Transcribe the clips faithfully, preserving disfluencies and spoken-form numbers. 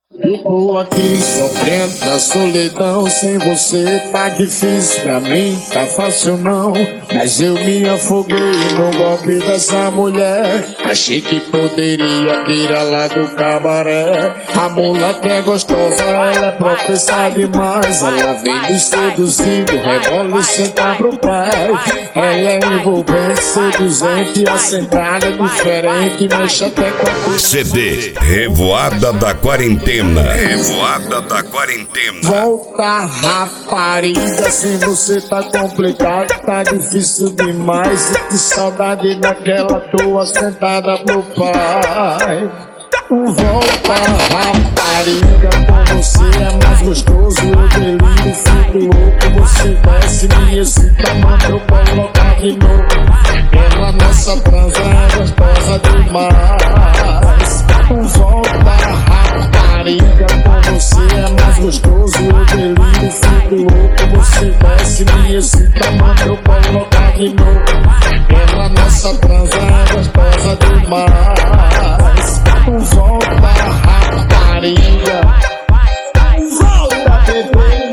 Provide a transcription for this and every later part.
Eu tô aqui sofrendo na solidão, sem você tá difícil pra mim, tá fácil não. Mas eu me afoguei no golpe dessa mulher, achei que poderia tirar lá do cabaré. A mulata é gostosa, ela é professa demais, ela vem me seduzindo, rebola e senta pro pai. Ela é envolvente, seduzente, assentada, diferente, mexe até com a C D Revoada da Quarentena. Revoada da Quarentena. Volta, rapariga, sem você tá complicado, tá difícil demais. Que saudade daquela tua sentada pro pai. Volta, rapariga, com você é mais gostoso. Eu delírio, fico louco, você desce, me excita, manda eu colocar de novo. Ela nossa transa é gostosa demais. Volta, rapariga, com você é mais gostoso. Eu delírio, fico louco, você desce, me excita, manda eu colocar de novo. Ela nossa transa é gostosa demais. Volta, rapariga, volta, bebê.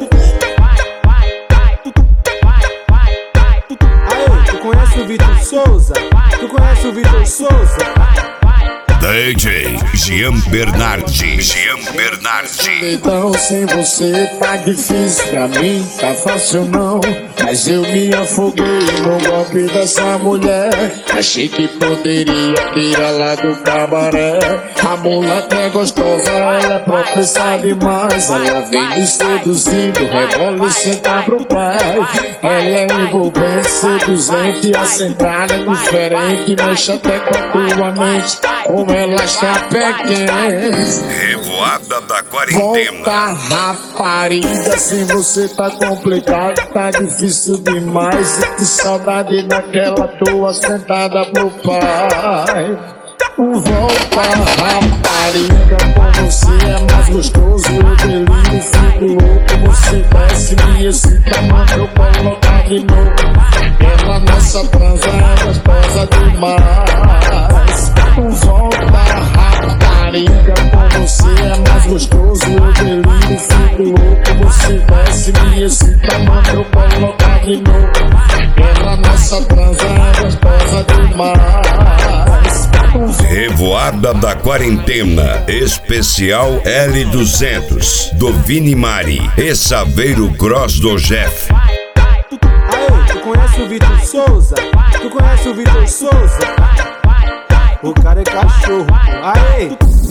Aê, tu conhece o Vitor Souza? Tu conhece o Vitor Souza? D J Jean Bernardi. Jean Bernardi. Então sem você tá difícil pra mim, tá fácil não. Mas eu me afoguei no golpe dessa mulher, achei que poderia tirar lá do cabaré. A mulata é gostosa, ela é professa demais, ela vem me seduzindo, rebola e senta pro pai. Ela é envolvente, seduzente, assentada, diferente, mexe até com a tua mente, como ela está pequena. Revoada da Quarentena. Volta, rapariga, sem você tá complicado, tá difícil demais. Que saudade daquela tua sentada pro pai. Volta, rapariga, com você é mais gostoso. Eu delírio, fico louco, você desce, me excita, manda eu colocar de novo. Ela nossa transa é gostosa demais. Volta, rapariga, com você é mais gostoso. Eu delírio, fico louco, você desce, me excita, manda eu colocar de novo. Ela nossa transa é gostosa demais. Revoada da Quarentena, especial L duzentos, do Vini Mari e Saveiro Cross do Jeff. Aê, tu conhece o Vitor Souza? Tu conhece o Vitor Souza? O cara é cachorro. Aê!